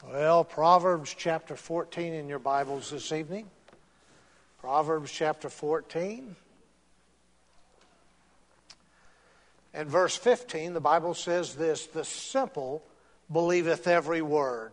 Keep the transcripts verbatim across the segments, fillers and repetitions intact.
Well, Proverbs chapter fourteen in your Bibles this evening. Proverbs chapter fourteen. And verse fifteen, the Bible says this: the simple believeth every word.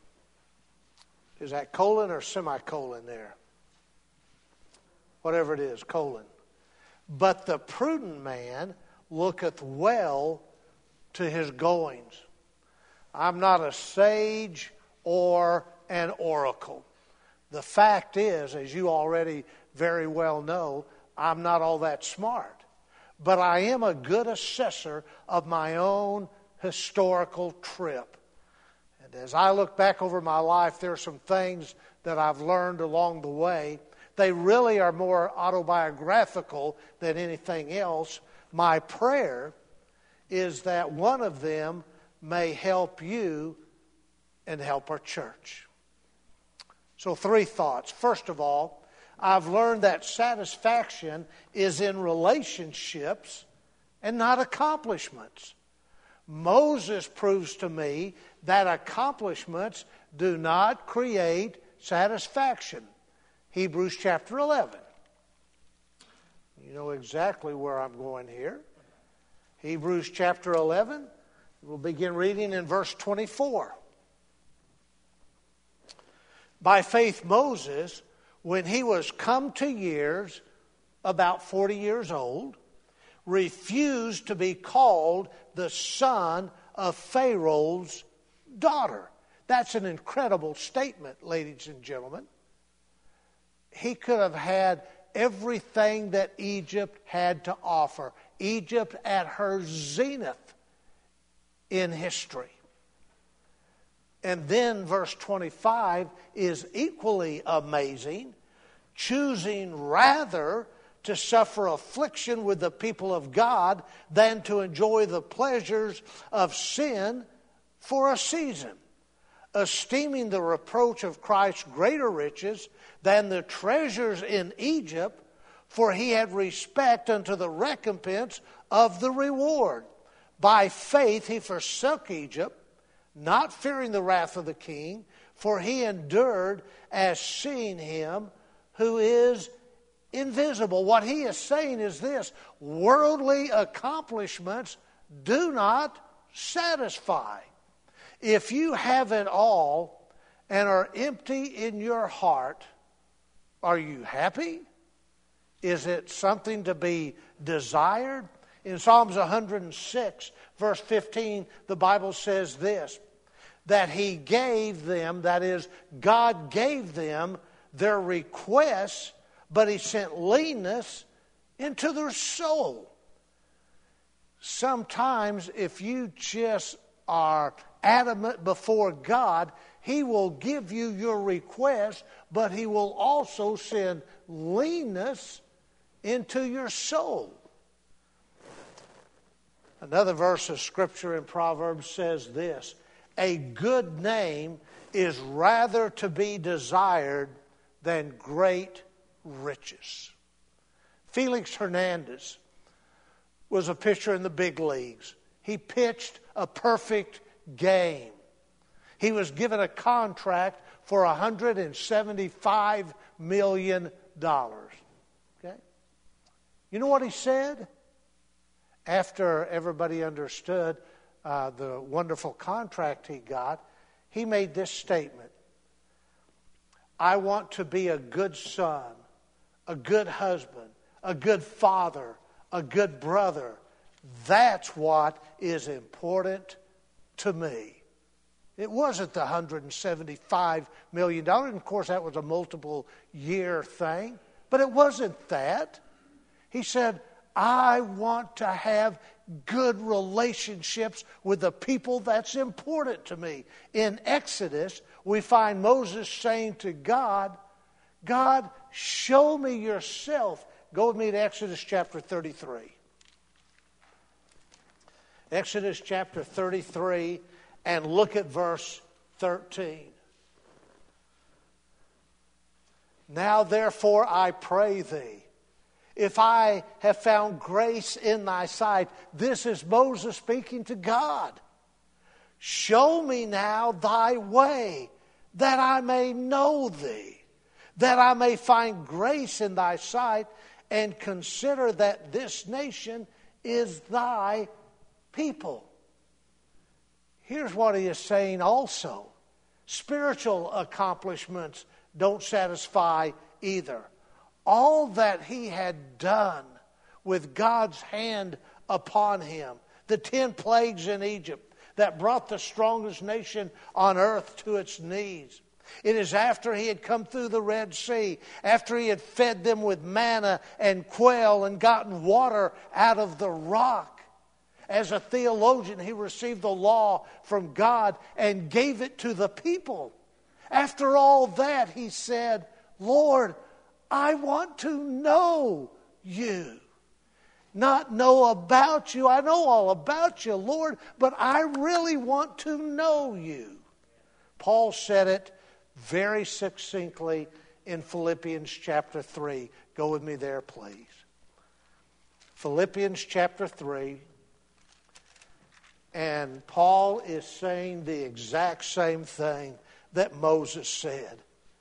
Is that colon or semicolon there? Whatever it is, colon. But the prudent man looketh well to his goings. I'm not a sage or an oracle. The fact is, as you already very well know, I'm not all that smart. But I am a good assessor of my own historical trip. And as I look back over my life, there are some things that I've learned along the way. They really are more autobiographical than anything else. My prayer is that one of them may help you and help our church. So three thoughts. First of all, I've learned that satisfaction is in relationships and not accomplishments. Moses proves to me that accomplishments do not create satisfaction. Hebrews chapter eleven. You know exactly where I'm going here. Hebrews chapter eleven. We'll begin reading in verse twenty-four. By faith Moses, when he was come to years, about forty years old, refused to be called the son of Pharaoh's daughter. That's an incredible statement, ladies and gentlemen. He could have had everything that Egypt had to offer. Egypt at her zenith in history. And then verse twenty-five is equally amazing. Choosing rather to suffer affliction with the people of God than to enjoy the pleasures of sin for a season. Esteeming the reproach of Christ greater riches than the treasures in Egypt, for he had respect unto the recompense of the reward. By faith he forsook Egypt, not fearing the wrath of the king, for he endured as seeing him who is invisible. What he is saying is this: worldly accomplishments do not satisfy. If you have it all and are empty in your heart, are you happy? Is it something to be desired? In Psalms one hundred six, verse fifteen, the Bible says this: that he gave them, that is, God gave them their requests, but he sent leanness into their soul. Sometimes if you just are adamant before God, he will give you your request, but he will also send leanness into your soul. Another verse of Scripture in Proverbs says this: a good name is rather to be desired than great riches. Felix Hernandez was a pitcher in the big leagues. He pitched a perfect game. He was given a contract for one hundred seventy-five million dollars. Okay? You know what he said? After everybody understood uh, the wonderful contract he got, he made this statement: I want to be a good son, a good husband, a good father, a good brother. That's what is important to me. It wasn't the one hundred seventy-five million dollars. And of course, that was a multiple year thing. But it wasn't that. He said, I want to have good relationships with the people that's important to me. In Exodus, we find Moses saying to God, God, show me yourself. Go with me to Exodus chapter thirty-three. Exodus chapter thirty-three, and look at verse thirteen. Now therefore I pray thee, if I have found grace in thy sight. This is Moses speaking to God. Show me now thy way, that I may know thee, that I may find grace in thy sight, and consider that this nation is thy people. Here's what he is saying also. Spiritual accomplishments don't satisfy either. All that he had done with God's hand upon him, the ten plagues in Egypt that brought the strongest nation on earth to its knees. It is after he had come through the Red Sea, after he had fed them with manna and quail and gotten water out of the rock. As a theologian, he received the law from God and gave it to the people. After all that, he said, Lord, I want to know you. Not know about you. I know all about you, Lord, but I really want to know you. Paul said it very succinctly in Philippians chapter three. Go with me there, please. Philippians chapter three. And Paul is saying the exact same thing that Moses said.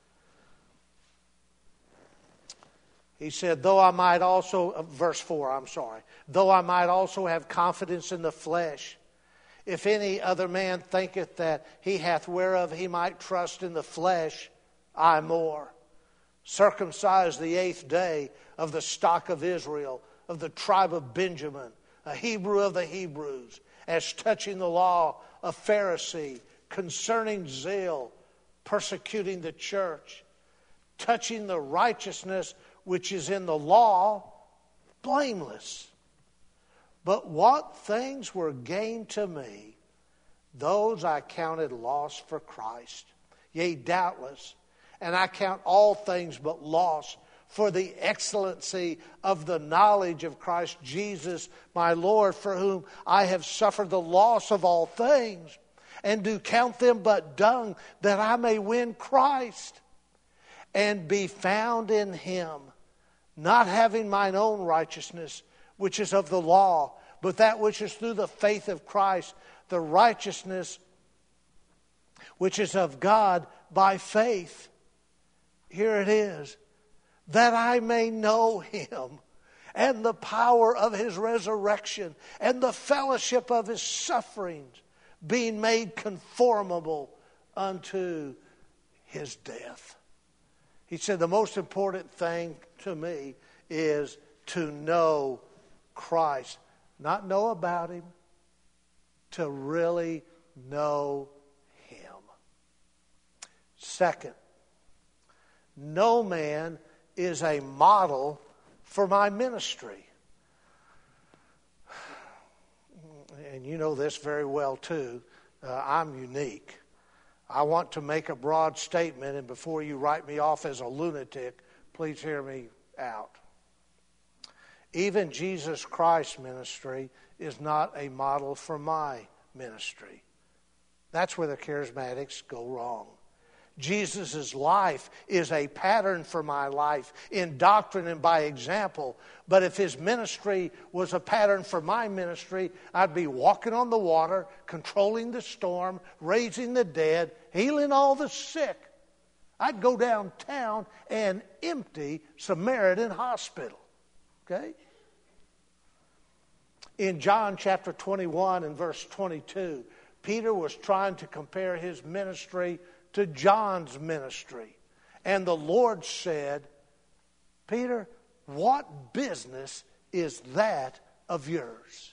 He said, though I might also, verse four, I'm sorry, though I might also have confidence in the flesh, if any other man thinketh that he hath whereof he might trust in the flesh, I more. Circumcised the eighth day, of the stock of Israel, of the tribe of Benjamin, a Hebrew of the Hebrews, as touching the law, a Pharisee, concerning zeal, persecuting the church, touching the righteousness which is in the law, blameless. But what things were gained to me, those I counted loss for Christ. Yea, doubtless, and I count all things but loss for the excellency of the knowledge of Christ Jesus, my Lord, for whom I have suffered the loss of all things, and do count them but dung, that I may win Christ, and be found in him, not having mine own righteousness, which is of the law, but that which is through the faith of Christ, the righteousness which is of God by faith. Here it is. That I may know him, and the power of his resurrection, and the fellowship of his sufferings, being made conformable unto his death. He said the most important thing to me is to know Christ. Not know about him, to really know him. Second, no man is a model for my ministry. And you know this very well too. Uh, I'm unique. I want to make a broad statement, and before you write me off as a lunatic, please hear me out. Even Jesus Christ's ministry is not a model for my ministry. That's where the charismatics go wrong. Jesus' life is a pattern for my life in doctrine and by example. But if his ministry was a pattern for my ministry, I'd be walking on the water, controlling the storm, raising the dead, healing all the sick. I'd go downtown and empty Samaritan Hospital. Okay? In John chapter twenty-one and verse twenty-two, Peter was trying to compare his ministry to John's ministry. And the Lord said, Peter, what business is that of yours?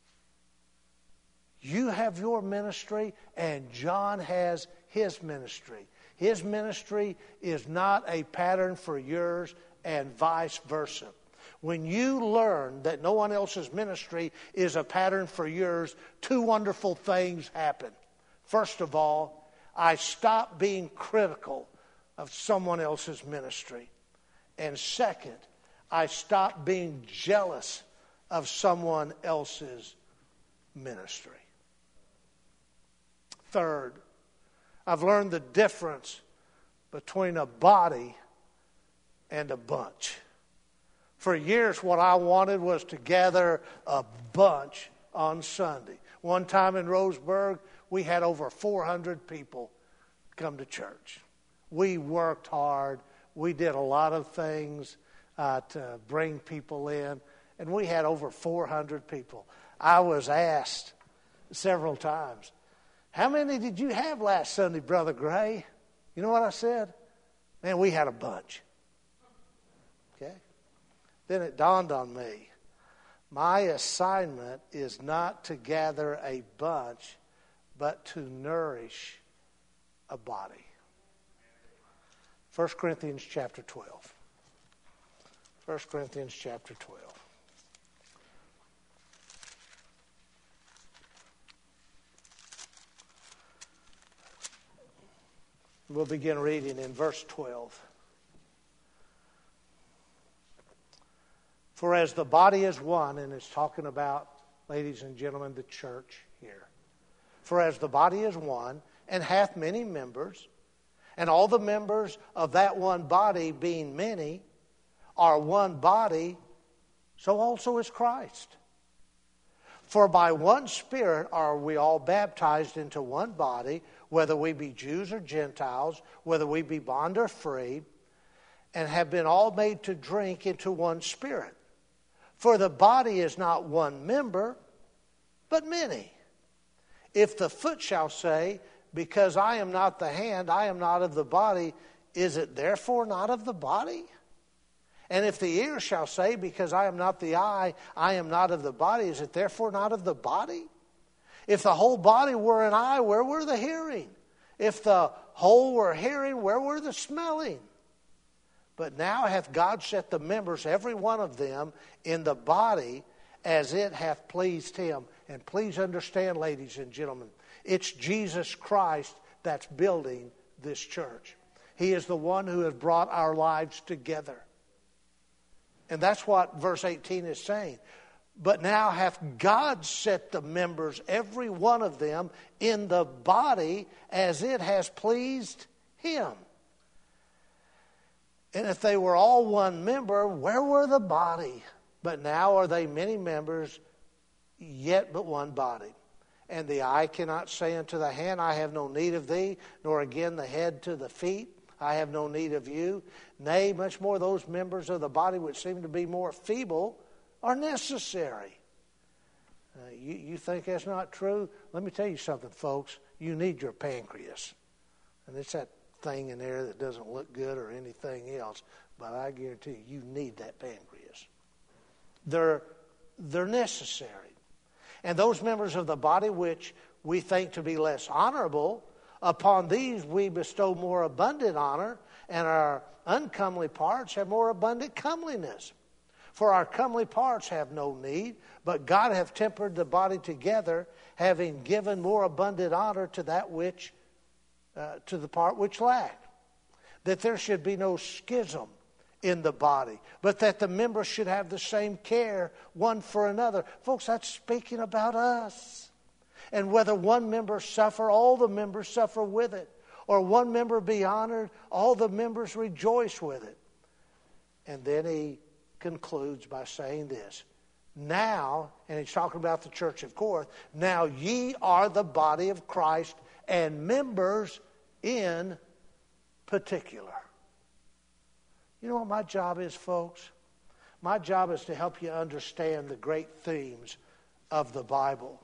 You have your ministry and John has his ministry. His ministry is not a pattern for yours and vice versa. When you learn that no one else's ministry is a pattern for yours, two wonderful things happen. First of all, I stop being critical of someone else's ministry. And second, I stop being jealous of someone else's ministry. Third, I've learned the difference between a body and a bunch. For years, what I wanted was to gather a bunch on Sunday. One time in Roseburg, we had over four hundred people come to church. We worked hard. We did a lot of things uh, to bring people in, and we had over four hundred people. I was asked several times, how many did you have last Sunday, Brother Gray? You know what I said? Man, we had a bunch. Okay? Then it dawned on me, my assignment is not to gather a bunch, but to nourish a body. First Corinthians chapter twelve. First Corinthians chapter twelve. We'll begin reading in verse twelve. For as the body is one, and it's talking about, ladies and gentlemen, the church here. For as the body is one, and hath many members, and all the members of that one body, being many, are one body, so also is Christ. For by one Spirit are we all baptized into one body, whether we be Jews or Gentiles, whether we be bond or free, and have been all made to drink into one Spirit. For the body is not one member, but many. If the foot shall say, because I am not the hand, I am not of the body, is it therefore not of the body? And if the ear shall say, because I am not the eye, I am not of the body, is it therefore not of the body? If the whole body were an eye, where were the hearing? If the whole were hearing, where were the smelling? But now hath God set the members, every one of them, in the body as it hath pleased him. And please understand, ladies and gentlemen, it's Jesus Christ that's building this church. He is the one who has brought our lives together. And that's what verse eighteen is saying. But now hath God set the members, every one of them, in the body as it has pleased him. And if they were all one member, where were the body? But now are they many members, yet but one body. And the eye cannot say unto the hand, I have no need of thee, nor again the head to the feet, I have no need of you. Nay, much more those members of the body which seem to be more feeble are necessary. Uh, you, you think that's not true? Let me tell you something, folks. You need your pancreas. And it's that thing in there that doesn't look good or anything else. But I guarantee you, you need that pancreas. They're, they're necessary. And those members of the body which we think to be less honorable, upon these we bestow more abundant honor, and our uncomely parts have more abundant comeliness. For our comely parts have no need, but God hath tempered the body together, having given more abundant honor to that which, uh, to the part which lacked, that there should be no schism in the body, but that the members should have the same care one for another. Folks, that's speaking about us. And whether one member suffer, all the members suffer with it. Or one member be honored, all the members rejoice with it. And then he concludes by saying this. Now, and he's talking about the church of Corinth, now ye are the body of Christ and members in particular. You know what my job is, folks? My job is to help you understand the great themes of the Bible.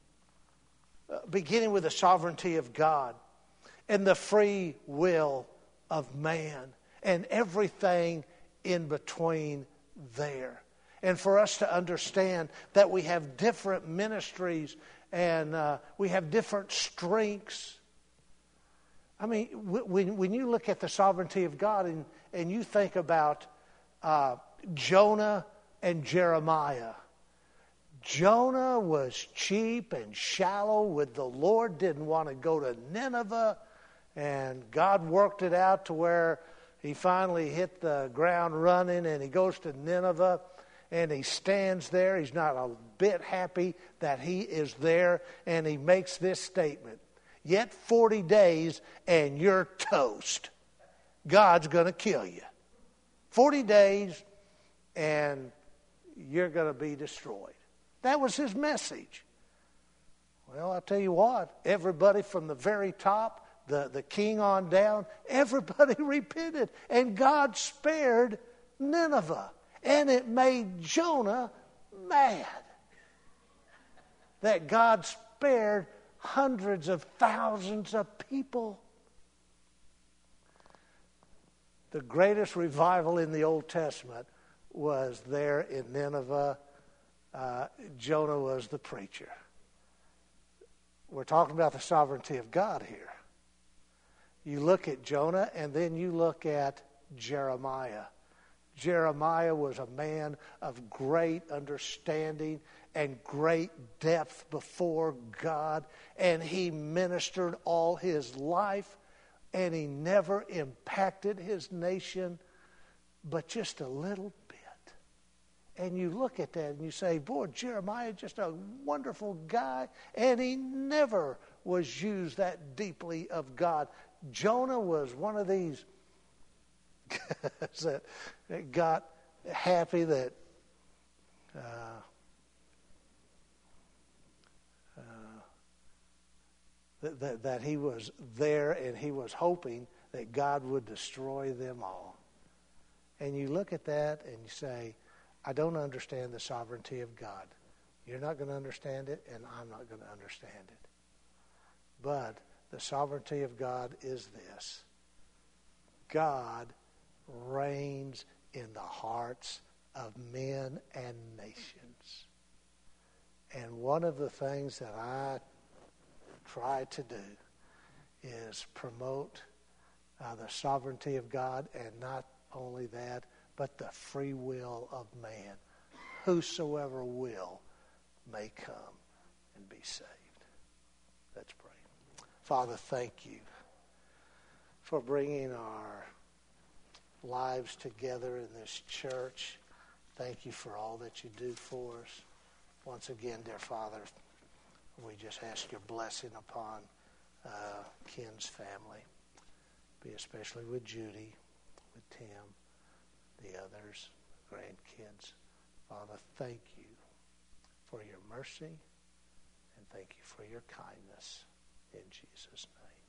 Uh, beginning with the sovereignty of God and the free will of man and everything in between there. And for us to understand that we have different ministries and uh, we have different strengths. I mean, when, when you look at the sovereignty of God and, and you think about uh, Jonah and Jeremiah, Jonah was cheap and shallow with the Lord, didn't want to go to Nineveh, and God worked it out to where he finally hit the ground running, and he goes to Nineveh, and he stands there. He's not a bit happy that he is there, and he makes this statement, yet forty days and you're toast. God's going to kill you. forty days and you're going to be destroyed. That was his message. Well, I'll tell you what, everybody from the very top, the, the king on down, everybody repented. And God spared Nineveh. And it made Jonah mad that God spared hundreds of thousands of people. The greatest revival in the Old Testament was there in Nineveh. Uh, Jonah was the preacher. We're talking about the sovereignty of God here. You look at Jonah and then you look at Jeremiah. Jeremiah was a man of great understanding and great depth before God, and he ministered all his life, and he never impacted his nation but just a little bit. And you look at that and you say, boy, Jeremiah, just a wonderful guy, and he never was used that deeply of God. Jonah was one of these guys that, that got happy that uh, uh, that, that, that he was there, and he was hoping that God would destroy them all. And you look at that and you say, I don't understand the sovereignty of God. You're not going to understand it, and I'm not going to understand it. But the sovereignty of God is this: God reigns in the hearts of men and nations. And one of the things that I try to do is promote uh, the sovereignty of God, and not only that, but the free will of man. Whosoever will may come and be saved. Let's pray. Father, thank you for bringing our lives together in this church. Thank you for all that you do for us. Once again, dear Father, we just ask your blessing upon uh, Ken's family. Be especially with Judy, with Tim, the others, grandkids. Father, thank you for your mercy, and thank you for your kindness. In Jesus' name.